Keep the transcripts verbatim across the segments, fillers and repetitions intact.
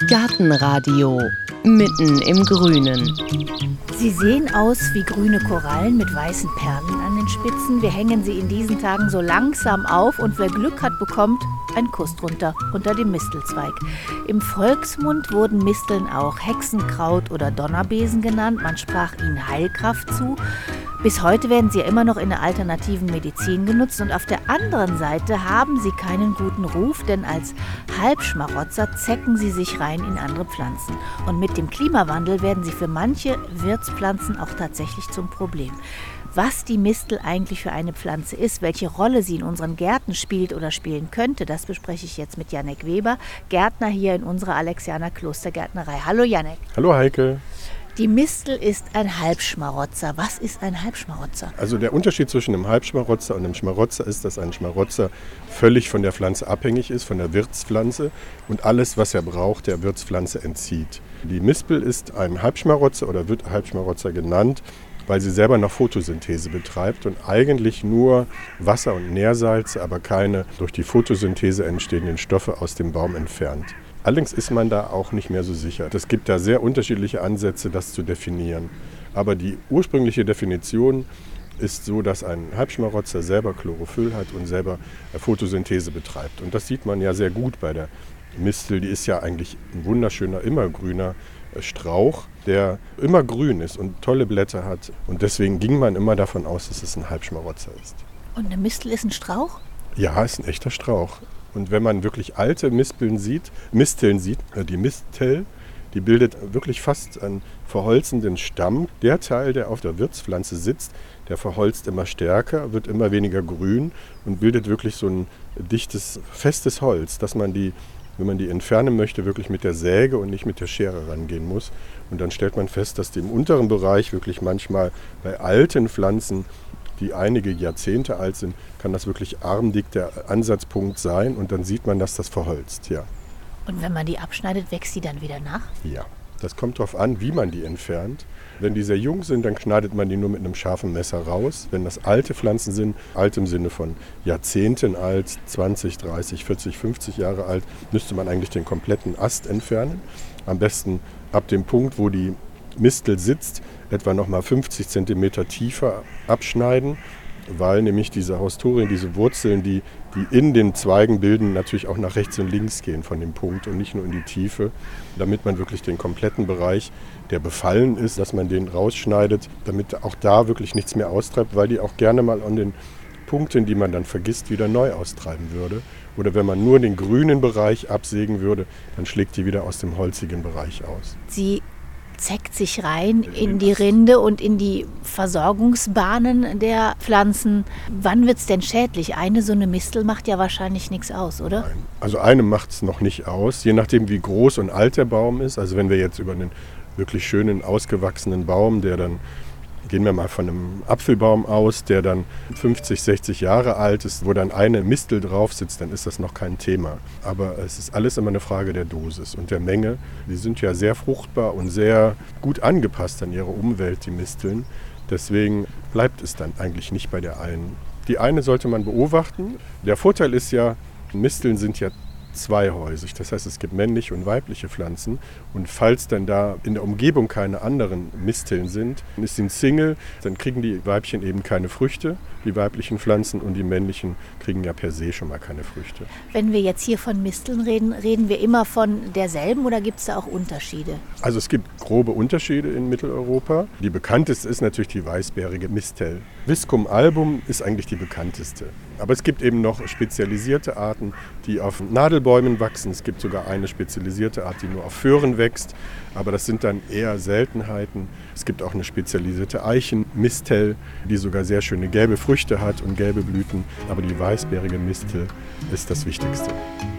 Gartenradio mitten im Grünen. Sie sehen aus wie grüne Korallen mit weißen Perlen an den Spitzen. Wir hängen sie in diesen Tagen so langsam auf und wer Glück hat, bekommt einen Kuss drunter, unter dem Mistelzweig. Im Volksmund wurden Misteln auch Hexenkraut oder Donnerbesen genannt. Man sprach ihnen Heilkraft zu. Bis heute werden sie ja immer noch in der alternativen Medizin genutzt. Und auf der anderen Seite haben sie keinen guten Ruf, denn als Halbschmarotzer zecken sie sich rein in andere Pflanzen. Und mit dem Klimawandel werden sie für manche Wirtspflanzen auch tatsächlich zum Problem. Was die Mistel eigentlich für eine Pflanze ist, welche Rolle sie in unseren Gärten spielt oder spielen könnte, das bespreche ich jetzt mit Jannek Weber, Gärtner hier in unserer Alexianer Klostergärtnerei. Hallo Jannek. Hallo Heike. Die Mistel ist ein Halbschmarotzer. Was ist ein Halbschmarotzer? Also der Unterschied zwischen einem Halbschmarotzer und einem Schmarotzer ist, dass ein Schmarotzer völlig von der Pflanze abhängig ist, von der Wirtspflanze und alles, was er braucht, der Wirtspflanze entzieht. Die Mispel ist ein Halbschmarotzer oder wird Halbschmarotzer genannt, weil sie selber noch Photosynthese betreibt und eigentlich nur Wasser und Nährsalze, aber keine durch die Photosynthese entstehenden Stoffe aus dem Baum entfernt. Allerdings ist man da auch nicht mehr so sicher. Es gibt da sehr unterschiedliche Ansätze, das zu definieren. Aber die ursprüngliche Definition ist so, dass ein Halbschmarotzer selber Chlorophyll hat und selber Photosynthese betreibt. Und das sieht man ja sehr gut bei der Mistel. Die ist ja eigentlich ein wunderschöner, immergrüner Strauch, der immer grün ist und tolle Blätter hat. Und deswegen ging man immer davon aus, dass es ein Halbschmarotzer ist. Und eine Mistel ist ein Strauch? Ja, ist ein echter Strauch. Und wenn man wirklich alte Mispeln sieht, Misteln sieht, die Mistel, die bildet wirklich fast einen verholzenden Stamm. Der Teil, der auf der Wirtspflanze sitzt, der verholzt immer stärker, wird immer weniger grün und bildet wirklich so ein dichtes, festes Holz, dass man die, wenn man die entfernen möchte, wirklich mit der Säge und nicht mit der Schere rangehen muss. Und dann stellt man fest, dass die im unteren Bereich wirklich manchmal bei alten Pflanzen, die einige Jahrzehnte alt sind, kann das wirklich armdick der Ansatzpunkt sein und dann sieht man, dass das verholzt, ja. Und wenn man die abschneidet, wächst die dann wieder nach? Ja, das kommt darauf an, wie man die entfernt. Wenn die sehr jung sind, dann schneidet man die nur mit einem scharfen Messer raus. Wenn das alte Pflanzen sind, alt im Sinne von Jahrzehnten alt, zwanzig, dreißig, vierzig, fünfzig Jahre alt, müsste man eigentlich den kompletten Ast entfernen. Am besten ab dem Punkt, wo die Mistel sitzt, etwa noch mal fünfzig Zentimeter tiefer abschneiden, weil nämlich diese Haustorien, diese Wurzeln, die, die in den Zweigen bilden, natürlich auch nach rechts und links gehen von dem Punkt und nicht nur in die Tiefe, damit man wirklich den kompletten Bereich, der befallen ist, dass man den rausschneidet, damit auch da wirklich nichts mehr austreibt, weil die auch gerne mal an den Punkten, die man dann vergisst, wieder neu austreiben würde. Oder wenn man nur den grünen Bereich absägen würde, dann schlägt die wieder aus dem holzigen Bereich aus. Sie zeckt sich rein in die Rinde und in die Versorgungsbahnen der Pflanzen. Wann wird es denn schädlich? Eine so eine Mistel macht ja wahrscheinlich nichts aus, oder? Nein. Also eine macht es noch nicht aus, je nachdem wie groß und alt der Baum ist. Also wenn wir jetzt über einen wirklich schönen, ausgewachsenen Baum, der dann, gehen wir mal von einem Apfelbaum aus, der dann fünfzig, sechzig Jahre alt ist, wo dann eine Mistel drauf sitzt, dann ist das noch kein Thema. Aber es ist alles immer eine Frage der Dosis und der Menge. Die sind ja sehr fruchtbar und sehr gut angepasst an ihre Umwelt, die Misteln. Deswegen bleibt es dann eigentlich nicht bei der einen. Die eine sollte man beobachten. Der Vorteil ist ja, Misteln sind ja zweihäusig. Das heißt, es gibt männliche und weibliche Pflanzen. Und falls dann da in der Umgebung keine anderen Misteln sind, dann ist sie ein Single, dann kriegen die Weibchen eben keine Früchte, die weiblichen Pflanzen, und die männlichen kriegen ja per se schon mal keine Früchte. Wenn wir jetzt hier von Misteln reden, reden wir immer von derselben oder gibt es da auch Unterschiede? Also es gibt grobe Unterschiede in Mitteleuropa. Die bekannteste ist natürlich die weißbeerige Mistel. Viscum album ist eigentlich die bekannteste. Aber es gibt eben noch spezialisierte Arten, die auf Nadelbäumen wachsen. Es gibt sogar eine spezialisierte Art, die nur auf Föhren wächst. Aber das sind dann eher Seltenheiten. Es gibt auch eine spezialisierte Eichenmistel, die sogar sehr schöne gelbe Früchte hat und gelbe Blüten. Aber die weißbeerige Mistel ist das Wichtigste.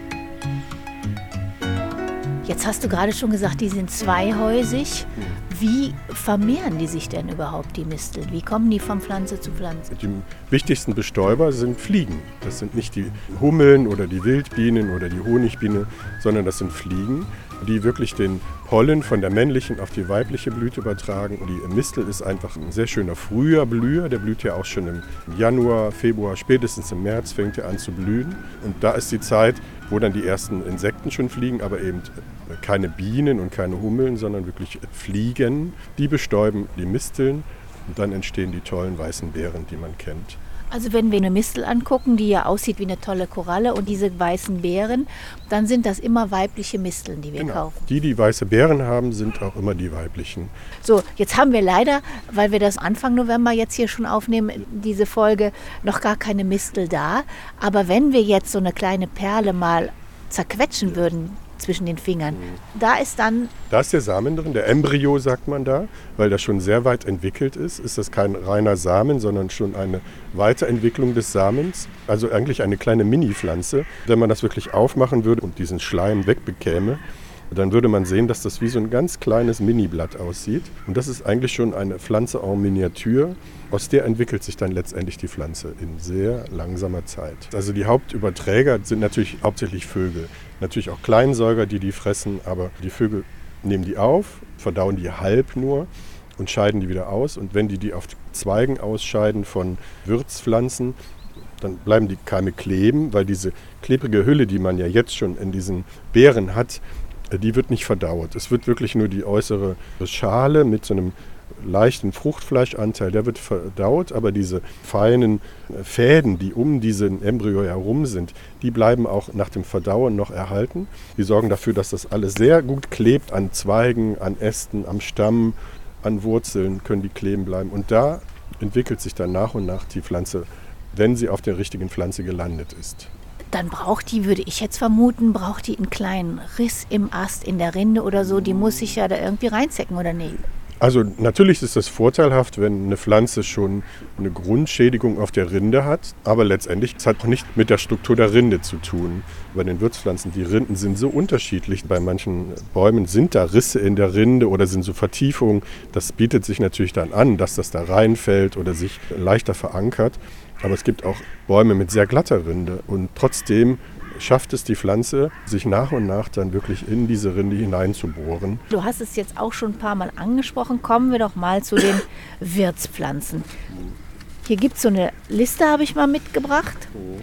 Jetzt hast du gerade schon gesagt, die sind zweihäusig. Wie vermehren die sich denn überhaupt, die Misteln? Wie kommen die von Pflanze zu Pflanze? Die wichtigsten Bestäuber sind Fliegen. Das sind nicht die Hummeln oder die Wildbienen oder die Honigbiene, sondern das sind Fliegen, die wirklich den Pollen von der männlichen auf die weibliche Blüte übertragen. Und die Mistel ist einfach ein sehr schöner früher Blüher. Der blüht ja auch schon im Januar, Februar, spätestens im März fängt er an zu blühen. Und da ist die Zeit, wo dann die ersten Insekten schon fliegen, aber eben keine Bienen und keine Hummeln, sondern wirklich Fliegen. Die bestäuben die Misteln und dann entstehen die tollen weißen Beeren, die man kennt. Also wenn wir eine Mistel angucken, die ja aussieht wie eine tolle Koralle und diese weißen Beeren, dann sind das immer weibliche Misteln, die wir Genau. kaufen. Die, die weiße Beeren haben, sind auch immer die weiblichen. So, jetzt haben wir leider, weil wir das Anfang November jetzt hier schon aufnehmen, diese Folge, noch gar keine Mistel da. Aber wenn wir jetzt so eine kleine Perle mal zerquetschen würden zwischen den Fingern, da ist dann... Da ist der Samen drin, der Embryo sagt man da, weil das schon sehr weit entwickelt ist. Ist das kein reiner Samen, sondern schon eine Weiterentwicklung des Samens. Also eigentlich eine kleine Mini-Pflanze. Wenn man das wirklich aufmachen würde und diesen Schleim wegbekäme, dann würde man sehen, dass das wie so ein ganz kleines Mini-Blatt aussieht. Und das ist eigentlich schon eine Pflanze en Miniatur. Aus der entwickelt sich dann letztendlich die Pflanze in sehr langsamer Zeit. Also die Hauptüberträger sind natürlich hauptsächlich Vögel. Natürlich auch Kleinsäuger, die die fressen, aber die Vögel nehmen die auf, verdauen die halb nur und scheiden die wieder aus. Und wenn die die auf Zweigen ausscheiden von Wirtspflanzen, dann bleiben die Keime kleben, weil diese klebrige Hülle, die man ja jetzt schon in diesen Beeren hat, die wird nicht verdaut. Es wird wirklich nur die äußere Schale mit so einem leichten Fruchtfleischanteil, der wird verdaut, aber diese feinen Fäden, die um diesen Embryo herum sind, die bleiben auch nach dem Verdauen noch erhalten. Die sorgen dafür, dass das alles sehr gut klebt an Zweigen, an Ästen, am Stamm, an Wurzeln können die kleben bleiben. Und da entwickelt sich dann nach und nach die Pflanze, wenn sie auf der richtigen Pflanze gelandet ist. Dann braucht die, würde ich jetzt vermuten, braucht die einen kleinen Riss im Ast, in der Rinde oder so. Die muss sich ja da irgendwie reinzecken, oder nicht? Also natürlich ist es vorteilhaft, wenn eine Pflanze schon eine Grundschädigung auf der Rinde hat, aber letztendlich hat es auch nicht mit der Struktur der Rinde zu tun. Bei den Wirtspflanzen, die Rinden sind so unterschiedlich. Bei manchen Bäumen sind da Risse in der Rinde oder sind so Vertiefungen. Das bietet sich natürlich dann an, dass das da reinfällt oder sich leichter verankert. Aber es gibt auch Bäume mit sehr glatter Rinde und trotzdem schafft es die Pflanze, sich nach und nach dann wirklich in diese Rinde hineinzubohren. Du hast es jetzt auch schon ein paar Mal angesprochen. Kommen wir doch mal zu den Wirtspflanzen. Hier gibt es so eine Liste, habe ich mal mitgebracht.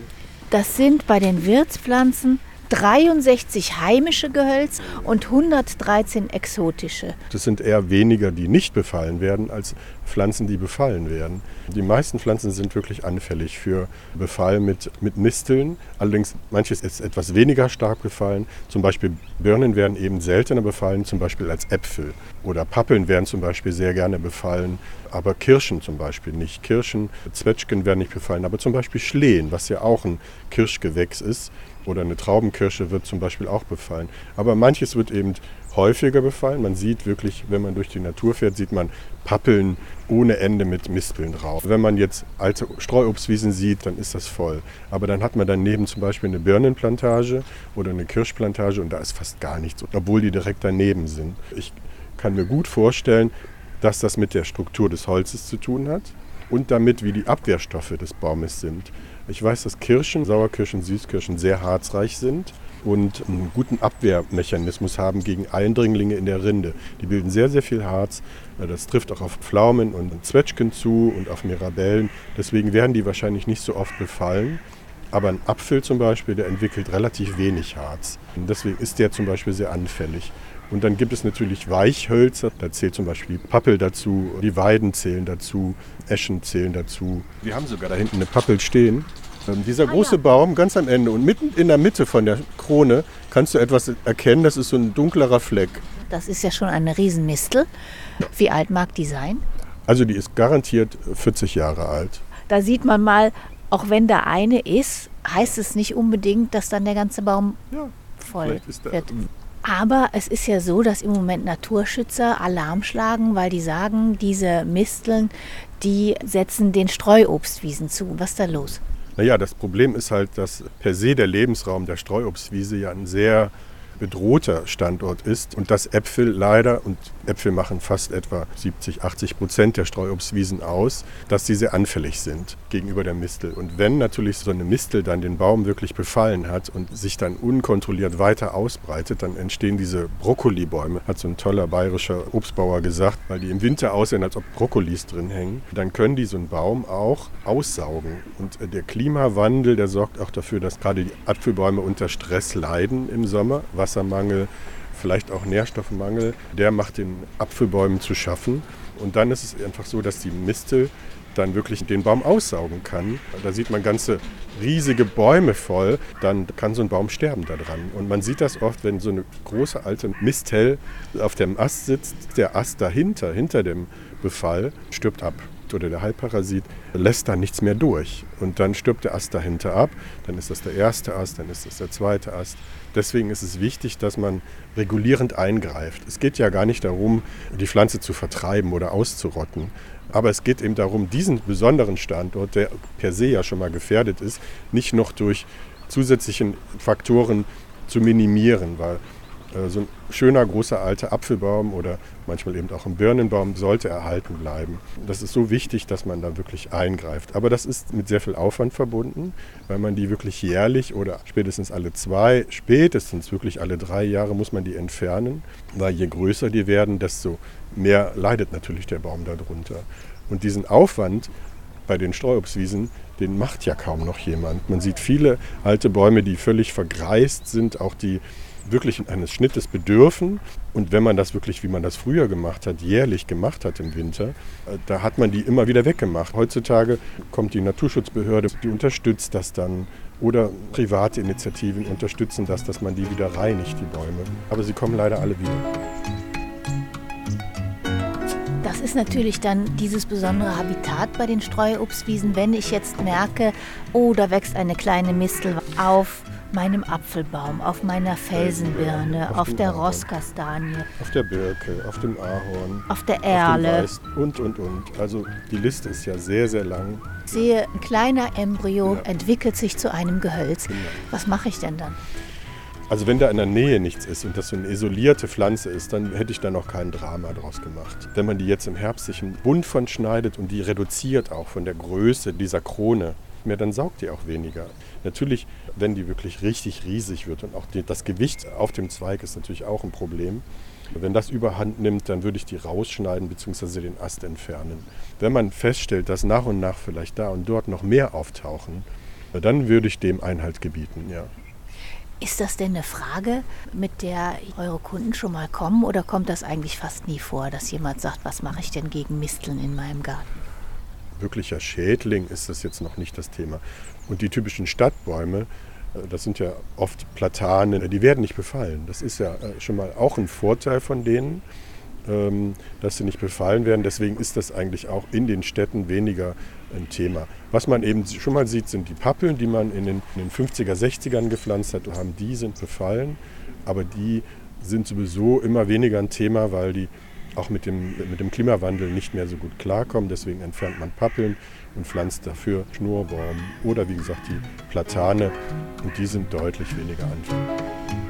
Das sind bei den Wirtspflanzen dreiundsechzig heimische Gehölze und hundertdreizehn exotische. Das sind eher weniger, die nicht befallen werden, als Pflanzen, die befallen werden. Die meisten Pflanzen sind wirklich anfällig für Befall mit, mit Misteln. Allerdings manches ist etwas weniger stark befallen. Zum Beispiel Birnen werden eben seltener befallen, zum Beispiel als Äpfel. Oder Pappeln werden zum Beispiel sehr gerne befallen, aber Kirschen zum Beispiel nicht. Kirschen, Zwetschgen werden nicht befallen, aber zum Beispiel Schlehen, was ja auch ein Kirschgewächs ist. Oder eine Traubenkirsche wird zum Beispiel auch befallen. Aber manches wird eben häufiger befallen. Man sieht wirklich, wenn man durch die Natur fährt, sieht man Pappeln ohne Ende mit Mispeln drauf. Wenn man jetzt alte Streuobstwiesen sieht, dann ist das voll. Aber dann hat man daneben zum Beispiel eine Birnenplantage oder eine Kirschplantage und da ist fast gar nichts, obwohl die direkt daneben sind. Ich kann mir gut vorstellen, dass das mit der Struktur des Holzes zu tun hat und damit, wie die Abwehrstoffe des Baumes sind. Ich weiß, dass Kirschen, Sauerkirschen, Süßkirschen sehr harzreich sind und einen guten Abwehrmechanismus haben gegen Eindringlinge in der Rinde. Die bilden sehr, sehr viel Harz. Das trifft auch auf Pflaumen und Zwetschgen zu und auf Mirabellen. Deswegen werden die wahrscheinlich nicht so oft befallen. Aber ein Apfel zum Beispiel, der entwickelt relativ wenig Harz. Und deswegen ist der zum Beispiel sehr anfällig. Und dann gibt es natürlich Weichhölzer, da zählt zum Beispiel die Pappel dazu, die Weiden zählen dazu, Eschen zählen dazu. Wir haben sogar da hinten eine Pappel stehen. Ähm, dieser große ah, ja. Baum ganz am Ende und mitten in der Mitte von der Krone kannst du etwas erkennen, das ist so ein dunklerer Fleck. Das ist ja schon eine Riesenmistel. Wie alt mag die sein? Also die ist garantiert vierzig Jahre alt. Da sieht man mal, auch wenn da eine ist, heißt es nicht unbedingt, dass dann der ganze Baum ja, voll wird. Aber es ist ja so, dass im Moment Naturschützer Alarm schlagen, weil die sagen, diese Misteln, die setzen den Streuobstwiesen zu. Was ist da los? Naja, das Problem ist halt, dass per se der Lebensraum der Streuobstwiese ja ein sehr bedrohter Standort ist und dass Äpfel leider, und Äpfel machen fast etwa siebzig, achtzig Prozent der Streuobstwiesen aus, dass sie sehr anfällig sind gegenüber der Mistel. Und wenn natürlich so eine Mistel dann den Baum wirklich befallen hat und sich dann unkontrolliert weiter ausbreitet, dann entstehen diese Brokkolibäume, hat so ein toller bayerischer Obstbauer gesagt, weil die im Winter aussehen, als ob Brokkolis drin hängen. Dann können die so einen Baum auch aussaugen. Und der Klimawandel, der sorgt auch dafür, dass gerade die Apfelbäume unter Stress leiden im Sommer. Wassermangel, vielleicht auch Nährstoffmangel, der macht den Apfelbäumen zu schaffen. Und dann ist es einfach so, dass die Mistel dann wirklich den Baum aussaugen kann. Da sieht man ganze riesige Bäume voll, dann kann so ein Baum sterben da dran. Und man sieht das oft, wenn so eine große alte Mistel auf dem Ast sitzt, der Ast dahinter, hinter dem Befall, stirbt ab. Oder der Heilparasit lässt da nichts mehr durch. Und dann stirbt der Ast dahinter ab, dann ist das der erste Ast, dann ist das der zweite Ast. Deswegen ist es wichtig, dass man regulierend eingreift. Es geht ja gar nicht darum, die Pflanze zu vertreiben oder auszurotten. Aber es geht eben darum, diesen besonderen Standort, der per se ja schon mal gefährdet ist, nicht noch durch zusätzliche Faktoren zu minimieren. Weil äh, so ein schöner, großer, alter Apfelbaum oder manchmal eben auch ein Birnenbaum sollte erhalten bleiben. Das ist so wichtig, dass man da wirklich eingreift. Aber das ist mit sehr viel Aufwand verbunden, weil man die wirklich jährlich oder spätestens alle zwei, spätestens wirklich alle drei Jahre muss man die entfernen. Weil je größer die werden, desto mehr leidet natürlich der Baum darunter. Und diesen Aufwand bei den Streuobstwiesen, den macht ja kaum noch jemand. Man sieht viele alte Bäume, die völlig vergreist sind, auch die wirklich eines Schnittes bedürfen. Und wenn man das wirklich, wie man das früher gemacht hat, jährlich gemacht hat im Winter, da hat man die immer wieder weggemacht. Heutzutage kommt die Naturschutzbehörde, die unterstützt das dann. Oder private Initiativen unterstützen das, dass man die wieder reinigt, die Bäume. Aber sie kommen leider alle wieder. Das ist natürlich dann dieses besondere Habitat bei den Streuobstwiesen. Wenn ich jetzt merke, oh, da wächst eine kleine Mistel auf meinem Apfelbaum, auf meiner Felsenbirne, auf, auf der Ahorn, Rosskastanie, auf der Birke, auf dem Ahorn, auf der Erle auf dem Weiß und, und, und. Also die Liste ist ja sehr, sehr lang. Ich sehe, ein kleiner Embryo ja. entwickelt sich zu einem Gehölz. Genau. Was mache ich denn dann? Also wenn da in der Nähe nichts ist und das so eine isolierte Pflanze ist, dann hätte ich da noch kein Drama draus gemacht. Wenn man die jetzt im Herbst sich einen Bund von schneidet und die reduziert auch von der Größe dieser Krone, mehr, dann saugt die auch weniger. Natürlich, wenn die wirklich richtig riesig wird und auch die, das Gewicht auf dem Zweig ist natürlich auch ein Problem. Wenn das überhand nimmt, dann würde ich die rausschneiden bzw. den Ast entfernen. Wenn man feststellt, dass nach und nach vielleicht da und dort noch mehr auftauchen, dann würde ich dem Einhalt gebieten, ja. Ist das denn eine Frage, mit der eure Kunden schon mal kommen, oder kommt das eigentlich fast nie vor, dass jemand sagt, was mache ich denn gegen Misteln in meinem Garten? Wirklicher Schädling ist das jetzt noch nicht das Thema. Und die typischen Stadtbäume, das sind ja oft Platanen, die werden nicht befallen. Das ist ja schon mal auch ein Vorteil von denen, dass sie nicht befallen werden. Deswegen ist das eigentlich auch in den Städten weniger ein Thema. Was man eben schon mal sieht, sind die Pappeln, die man in den, in den fünfziger, sechzigern gepflanzt hat. Haben, die sind befallen, aber die sind sowieso immer weniger ein Thema, weil die auch mit dem, mit dem Klimawandel nicht mehr so gut klarkommen. Deswegen entfernt man Pappeln und pflanzt dafür Schnurbaum oder wie gesagt die Platane, und die sind deutlich weniger anfällig.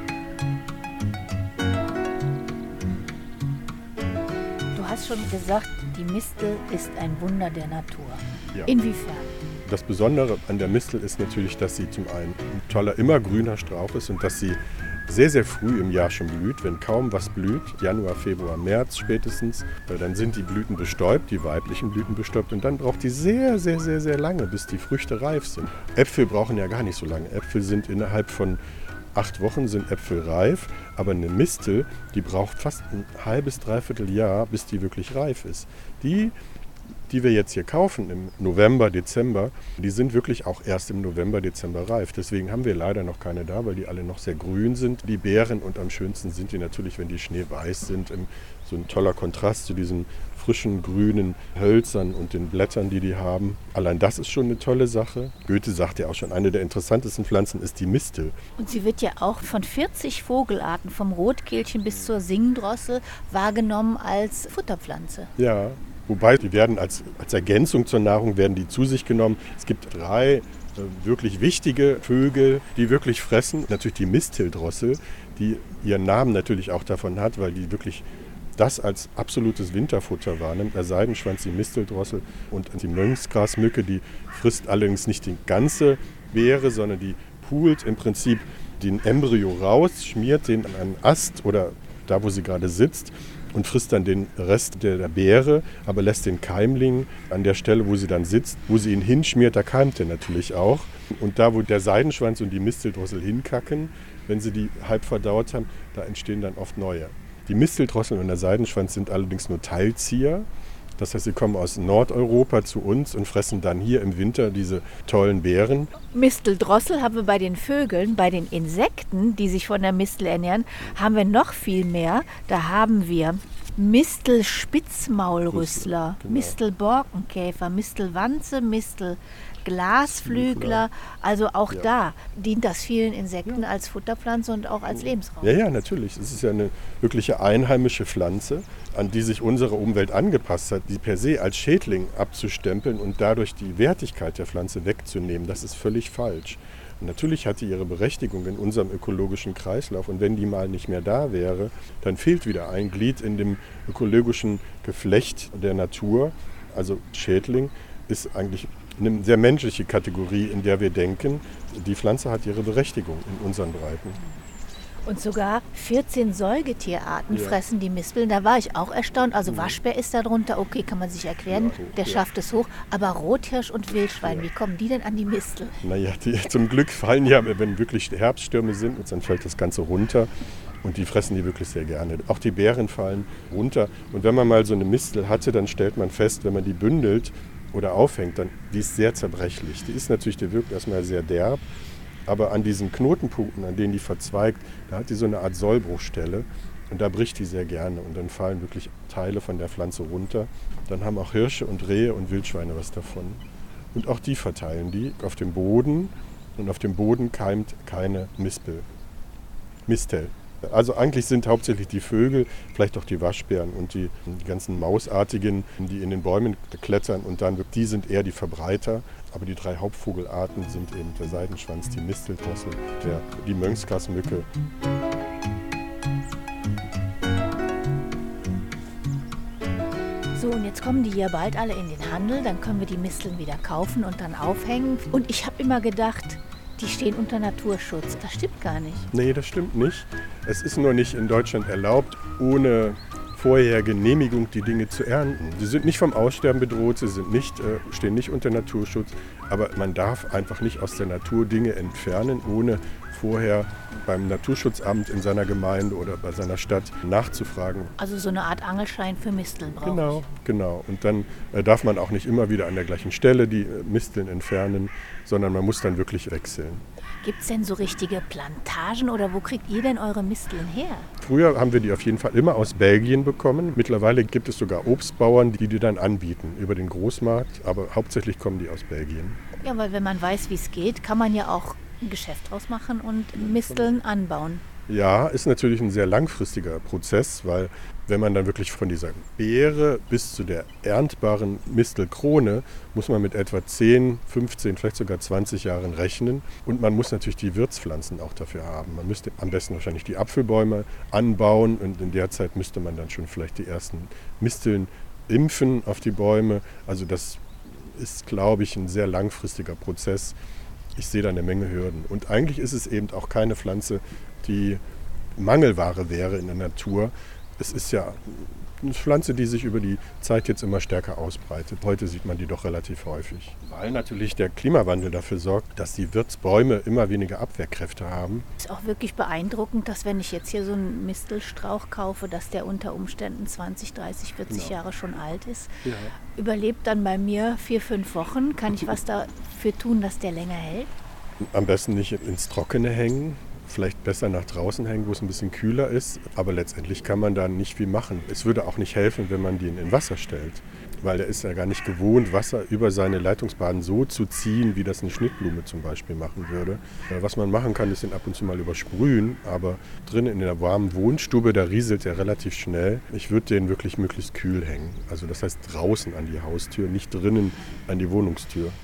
Du hast schon gesagt, die Mistel ist ein Wunder der Natur. Ja. Inwiefern? Das Besondere an der Mistel ist natürlich, dass sie zum einen ein toller, immergrüner Strauch ist und dass sie sehr, sehr früh im Jahr schon blüht, wenn kaum was blüht, Januar, Februar, März spätestens, dann sind die Blüten bestäubt, die weiblichen Blüten bestäubt, und dann braucht die sehr, sehr, sehr, sehr lange, bis die Früchte reif sind. Äpfel brauchen ja gar nicht so lange. Äpfel sind innerhalb von acht Wochen sind Äpfel reif, aber eine Mistel, die braucht fast ein halbes, dreiviertel Jahr, bis die wirklich reif ist. Die die wir jetzt hier kaufen im November, Dezember, die sind wirklich auch erst im November, Dezember reif. Deswegen haben wir leider noch keine da, weil die alle noch sehr grün sind, die Beeren. Und am schönsten sind die natürlich, wenn die schneeweiß sind. So ein toller Kontrast zu diesen frischen, grünen Hölzern und den Blättern, die die haben. Allein das ist schon eine tolle Sache. Goethe sagt ja auch schon, eine der interessantesten Pflanzen ist die Mistel. Und sie wird ja auch von vierzig Vogelarten, vom Rotkehlchen bis zur Singdrossel, wahrgenommen als Futterpflanze. Ja. Wobei, die werden als, als Ergänzung zur Nahrung werden die zu sich genommen. Es gibt drei äh, wirklich wichtige Vögel, die wirklich fressen. Natürlich die Misthildrossel, die ihren Namen natürlich auch davon hat, weil die wirklich das als absolutes Winterfutter wahrnimmt. Der Seidenschwanz, die Misthildrossel und die Mönchsgrasmücke, die frisst allerdings nicht die ganze Beere, sondern die pult im Prinzip den Embryo raus, schmiert den an einen Ast oder da, wo sie gerade sitzt und frisst dann den Rest der, der Beere, aber lässt den Keimling an der Stelle, wo sie dann sitzt, wo sie ihn hinschmiert, da keimt er natürlich auch. Und da, wo der Seidenschwanz und die Misthildrossel hinkacken, wenn sie die halb verdaut haben, da entstehen dann oft neue. Die Misthildrossel und der Seidenschwanz sind allerdings nur Teilzieher. Das heißt, sie kommen aus Nordeuropa zu uns und fressen dann hier im Winter diese tollen Beeren. Misteldrossel haben wir bei den Vögeln, bei den Insekten, die sich von der Mistel ernähren, haben wir noch viel mehr. Da haben wir Mistelspitzmaulrüssler, genau. Mistelborkenkäfer, Mistelwanze, Mistelglasflügler. Also auch ja. Da dient das vielen Insekten ja. als Futterpflanze und auch als Lebensraum. Ja, ja, natürlich. Es ist ja eine wirkliche einheimische Pflanze, an die sich unsere Umwelt angepasst hat, die per se als Schädling abzustempeln und dadurch die Wertigkeit der Pflanze wegzunehmen. Das ist völlig falsch. Und natürlich hat die ihre Berechtigung in unserem ökologischen Kreislauf. Und wenn die mal nicht mehr da wäre, dann fehlt wieder ein Glied in dem ökologischen Geflecht der Natur. Also Schädling ist eigentlich eine sehr menschliche Kategorie, in der wir denken, die Pflanze hat ihre Berechtigung in unseren Breiten. Und sogar vierzehn Säugetierarten ja. fressen die Mispeln. Da war ich auch erstaunt. Also Waschbär ist da drunter, okay, kann man sich erklären, ja, der ja. schafft es hoch. Aber Rothirsch und Wildschwein, ja. wie kommen die denn an die Mistel? Naja, die, zum Glück fallen ja, wenn wirklich Herbststürme sind, dann fällt das Ganze runter. Und die fressen die wirklich sehr gerne. Auch die Beeren fallen runter. Und wenn man mal so eine Mistel hatte, dann stellt man fest, wenn man die bündelt oder aufhängt, dann die ist sehr zerbrechlich. Die ist natürlich, die wirkt erstmal sehr derb. Aber an diesen Knotenpunkten, an denen die verzweigt, da hat die so eine Art Sollbruchstelle und da bricht die sehr gerne und dann fallen wirklich Teile von der Pflanze runter. Dann haben auch Hirsche und Rehe und Wildschweine was davon. Und auch die verteilen die auf dem Boden und auf dem Boden keimt keine Mispel. Mistel. Also eigentlich sind hauptsächlich die Vögel, vielleicht auch die Waschbären und die, die ganzen Mausartigen, die in den Bäumen klettern und dann, die sind eher die Verbreiter. Aber die drei Hauptvogelarten sind eben der Seidenschwanz, die Misthildrossel, der, die Mönchsgrasmücke. So, und jetzt kommen die ja bald alle in den Handel, dann können wir die Misteln wieder kaufen und dann aufhängen. Und ich habe immer gedacht, die stehen unter Naturschutz. Das stimmt gar nicht. Nee, das stimmt nicht. Es ist nur nicht in Deutschland erlaubt, ohne vorher Genehmigung die Dinge zu ernten. Sie sind nicht vom Aussterben bedroht, sie sind nicht, äh, stehen nicht unter Naturschutz, aber man darf einfach nicht aus der Natur Dinge entfernen, ohne vorher beim Naturschutzamt in seiner Gemeinde oder bei seiner Stadt nachzufragen. Also so eine Art Angelschein für Misteln brauche Genau, ich. genau. Und dann äh, darf man auch nicht immer wieder an der gleichen Stelle die äh, Misteln entfernen, sondern man muss dann wirklich wechseln. Gibt es denn so richtige Plantagen oder wo kriegt ihr denn eure Misteln her? Früher haben wir die auf jeden Fall immer aus Belgien bekommen. Mittlerweile gibt es sogar Obstbauern, die die dann anbieten über den Großmarkt, aber hauptsächlich kommen die aus Belgien. Ja, weil wenn man weiß, wie es geht, kann man ja auch ein Geschäft draus machen und Misteln anbauen. Ja, ist natürlich ein sehr langfristiger Prozess, weil wenn man dann wirklich von dieser Beere bis zu der erntbaren Mistelkrone, muss man mit etwa zehn, fünfzehn, vielleicht sogar zwanzig Jahren rechnen. Und man muss natürlich die Wirtspflanzen auch dafür haben. Man müsste am besten wahrscheinlich die Apfelbäume anbauen und in der Zeit müsste man dann schon vielleicht die ersten Misteln impfen auf die Bäume. Also das ist, glaube ich, ein sehr langfristiger Prozess. Ich sehe da eine Menge Hürden. Und eigentlich ist es eben auch keine Pflanze, die Mangelware wäre in der Natur. Es ist ja eine Pflanze, die sich über die Zeit jetzt immer stärker ausbreitet. Heute sieht man die doch relativ häufig. Weil natürlich der Klimawandel dafür sorgt, dass die Wirtsbäume immer weniger Abwehrkräfte haben. Es ist auch wirklich beeindruckend, dass wenn ich jetzt hier so einen Mistelstrauch kaufe, dass der unter Umständen zwanzig, dreißig, vierzig genau. Jahre schon alt ist. Ja. Überlebt dann bei mir vier, fünf Wochen. Kann ich was dafür tun, dass der länger hält? Am besten nicht ins Trockene hängen. Vielleicht besser nach draußen hängen, wo es ein bisschen kühler ist. Aber letztendlich kann man da nicht viel machen. Es würde auch nicht helfen, wenn man den in Wasser stellt. Weil der ist ja gar nicht gewohnt, Wasser über seine Leitungsbahn so zu ziehen, wie das eine Schnittblume zum Beispiel machen würde. Was man machen kann, ist ihn ab und zu mal übersprühen. Aber drinnen in der warmen Wohnstube, da rieselt er relativ schnell. Ich würde den wirklich möglichst kühl hängen. Also das heißt draußen an die Haustür, nicht drinnen an die Wohnungstür.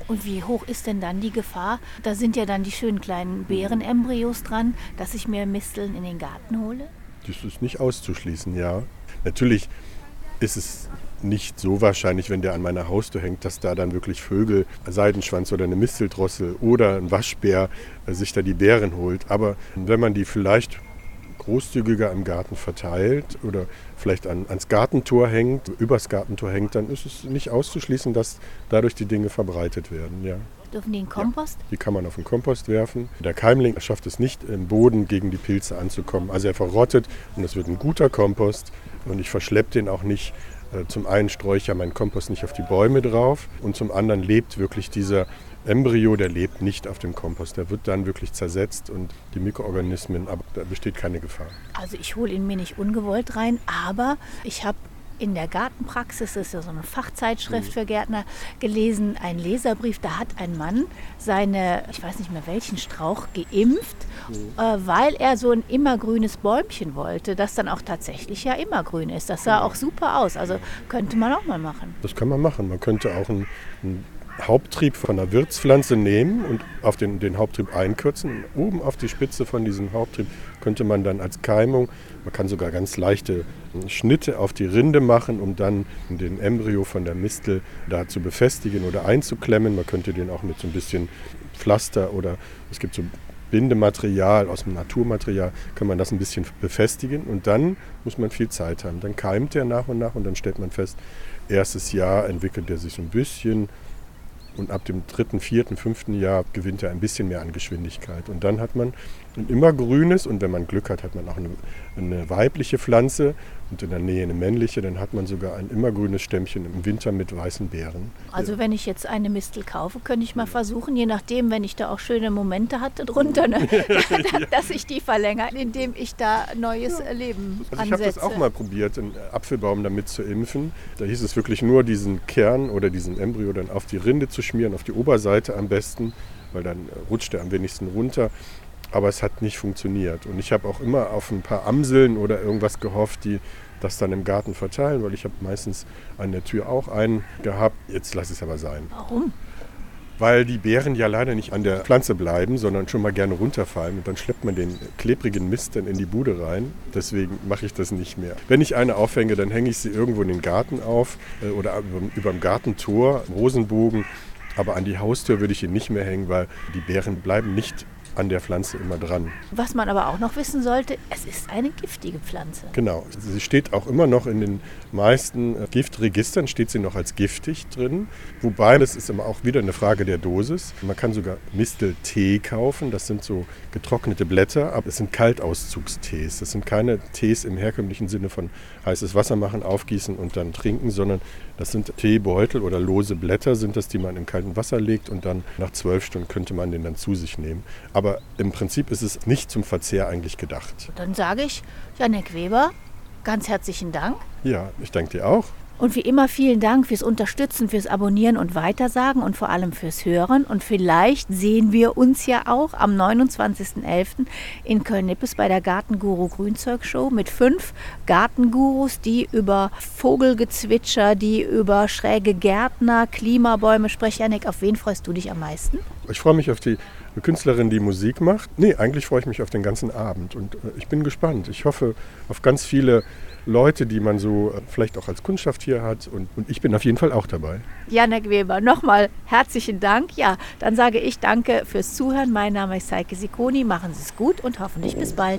Und wie hoch ist denn dann die Gefahr? Da sind ja dann die schönen kleinen Beerenembryos dran, dass ich mir Misteln in den Garten hole? Das ist nicht auszuschließen, ja. Natürlich ist es nicht so wahrscheinlich, wenn der an meiner Haustür hängt, dass da dann wirklich Vögel, ein Seidenschwanz oder eine Misteldrossel oder ein Waschbär äh, sich da die Beeren holt. Aber wenn man die vielleicht großzügiger im Garten verteilt oder vielleicht an, ans Gartentor hängt, übers Gartentor hängt, dann ist es nicht auszuschließen, dass dadurch die Dinge verbreitet werden. Ja. Dürfen die in Kompost? Ja, die kann man auf den Kompost werfen. Der Keimling schafft es nicht, im Boden gegen die Pilze anzukommen. Also er verrottet und es wird ein guter Kompost und ich verschleppe den auch nicht. Zum einen streue ich ja meinen Kompost nicht auf die Bäume drauf und zum anderen lebt wirklich dieser Embryo, der lebt nicht auf dem Kompost. Der wird dann wirklich zersetzt und die Mikroorganismen, aber da besteht keine Gefahr. Also ich hole ihn mir nicht ungewollt rein, aber ich habe in der Gartenpraxis, das ist ja so eine Fachzeitschrift für Gärtner, gelesen, ein Leserbrief, da hat ein Mann seine, ich weiß nicht mehr welchen Strauch, geimpft, mhm. äh, weil er so ein immergrünes Bäumchen wollte, das dann auch tatsächlich ja immergrün ist. Das sah auch super aus, also könnte man auch mal machen. Das kann man machen. Man könnte auch ein, ein Haupttrieb von einer Wirtspflanze nehmen und auf den, den Haupttrieb einkürzen. Oben auf die Spitze von diesem Haupttrieb könnte man dann als Keimung, man kann sogar ganz leichte Schnitte auf die Rinde machen, um dann den Embryo von der Mistel da zu befestigen oder einzuklemmen. Man könnte den auch mit so ein bisschen Pflaster oder es gibt so Bindematerial aus dem Naturmaterial, kann man das ein bisschen befestigen und dann muss man viel Zeit haben. Dann keimt der nach und nach und dann stellt man fest, erstes Jahr entwickelt er sich so ein bisschen. Und ab dem dritten, vierten, fünften Jahr gewinnt er ein bisschen mehr an Geschwindigkeit. Und dann hat man ein immergrünes und wenn man Glück hat, hat man auch eine, eine weibliche Pflanze und in der Nähe eine männliche. Dann hat man sogar ein immergrünes Stämmchen im Winter mit weißen Beeren. Also ja. Wenn ich jetzt eine Mistel kaufe, könnte ich mal versuchen, je nachdem, wenn ich da auch schöne Momente hatte drunter, ne, ja. dass ich die verlängere, indem ich da neues ja. Leben also ansetze. Ich habe das auch mal probiert, einen Apfelbaum damit zu impfen. Da hieß es wirklich nur, diesen Kern oder diesen Embryo dann auf die Rinde zu schmieren, auf die Oberseite am besten, weil dann rutscht er am wenigsten runter. Aber es hat nicht funktioniert. Und ich habe auch immer auf ein paar Amseln oder irgendwas gehofft, die das dann im Garten verteilen, weil ich habe meistens an der Tür auch einen gehabt. Jetzt lasse ich es aber sein. Warum? Weil die Beeren ja leider nicht an der Pflanze bleiben, sondern schon mal gerne runterfallen. Und dann schleppt man den klebrigen Mist dann in die Bude rein. Deswegen mache ich das nicht mehr. Wenn ich eine aufhänge, dann hänge ich sie irgendwo in den Garten auf äh, oder über dem Gartentor, im Rosenbogen. Aber an die Haustür würde ich ihn nicht mehr hängen, weil die Beeren bleiben nicht an der Pflanze immer dran. Was man aber auch noch wissen sollte, es ist eine giftige Pflanze. Genau, sie steht auch immer noch in den meisten Giftregistern, steht sie noch als giftig drin. Wobei, das ist immer auch wieder eine Frage der Dosis. Man kann sogar Misteltee kaufen, das sind so getrocknete Blätter, aber es sind Kaltauszugstees. Das sind keine Tees im herkömmlichen Sinne von heißes Wasser machen, aufgießen und dann trinken, sondern das sind Teebeutel oder lose Blätter sind das, die man im kalten Wasser legt und dann nach zwölf Stunden könnte man den dann zu sich nehmen. Aber im Prinzip ist es nicht zum Verzehr eigentlich gedacht. Dann sage ich, Jannik Weber, ganz herzlichen Dank. Ja, ich danke dir auch. Und wie immer vielen Dank fürs Unterstützen, fürs Abonnieren und Weitersagen und vor allem fürs Hören. Und vielleicht sehen wir uns ja auch am neunundzwanzigsten elften in Köln-Nippes bei der Gartenguru Grünzeug-Show mit fünf Gartengurus, die über Vogelgezwitscher, die über schräge Gärtner, Klimabäume sprechen. Jannik, auf wen freust du dich am meisten? Ich freue mich auf die Künstlerin, die Musik macht. Nee, eigentlich freue ich mich auf den ganzen Abend und ich bin gespannt. Ich hoffe auf ganz viele Leute, die man so vielleicht auch als Kunststofftier hat und, und ich bin auf jeden Fall auch dabei. Jannik Weber, nochmal herzlichen Dank. Ja, dann sage ich danke fürs Zuhören. Mein Name ist Heike Sicconi. Machen Sie es gut und hoffentlich bis bald.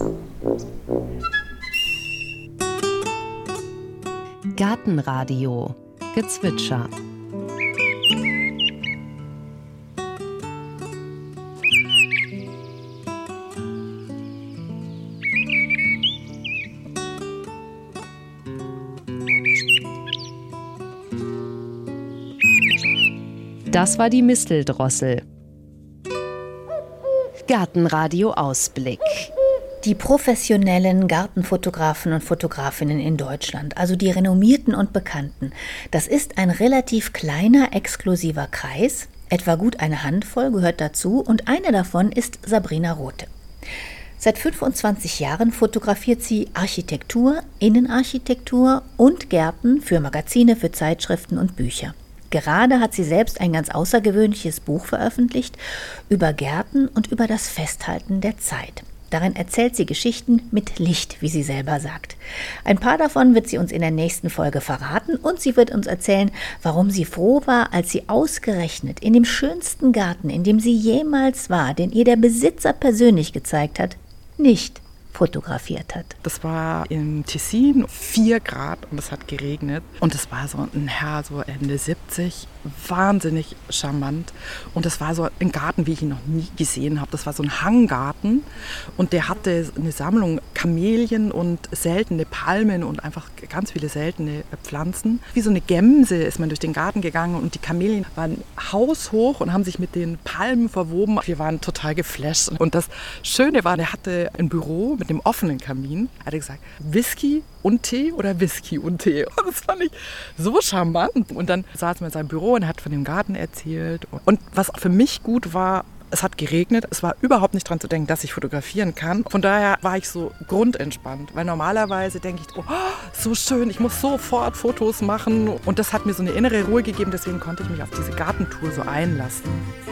Gartenradio Gezwitscher. Das war die Misteldrossel. Gartenradio Ausblick. Die professionellen Gartenfotografen und Fotografinnen in Deutschland, also die renommierten und bekannten, das ist ein relativ kleiner, exklusiver Kreis. Etwa gut eine Handvoll gehört dazu und eine davon ist Sabrina Rothe. Seit fünfundzwanzig Jahren fotografiert sie Architektur, Innenarchitektur und Gärten für Magazine, für Zeitschriften und Bücher. Gerade hat sie selbst ein ganz außergewöhnliches Buch veröffentlicht über Gärten und über das Festhalten der Zeit. Darin erzählt sie Geschichten mit Licht, wie sie selber sagt. Ein paar davon wird sie uns in der nächsten Folge verraten und sie wird uns erzählen, warum sie froh war, als sie ausgerechnet in dem schönsten Garten, in dem sie jemals war, den ihr der Besitzer persönlich gezeigt hat, nicht fotografiert hat. Das war im Tessin, vier Grad und es hat geregnet. Und es war so ein Herr, so Ende siebzig, wahnsinnig charmant. Und es war so ein Garten, wie ich ihn noch nie gesehen habe. Das war so ein Hanggarten und der hatte eine Sammlung Kamelien und seltene Palmen und einfach ganz viele seltene Pflanzen. Wie so eine Gemse ist man durch den Garten gegangen und die Kamelien waren haushoch und haben sich mit den Palmen verwoben. Wir waren total geflasht. Und das Schöne war, der hatte ein Büro mit einem offenen Kamin. Er hat gesagt, Whisky und Tee oder Whisky und Tee. Und das fand ich so charmant. Und dann saß man in seinem Büro und hat von dem Garten erzählt. Und was für mich gut war, es hat geregnet. Es war überhaupt nicht dran zu denken, dass ich fotografieren kann. Von daher war ich so grundentspannt. Weil normalerweise denke ich, oh, so schön, ich muss sofort Fotos machen. Und das hat mir so eine innere Ruhe gegeben. Deswegen konnte ich mich auf diese Gartentour so einlassen.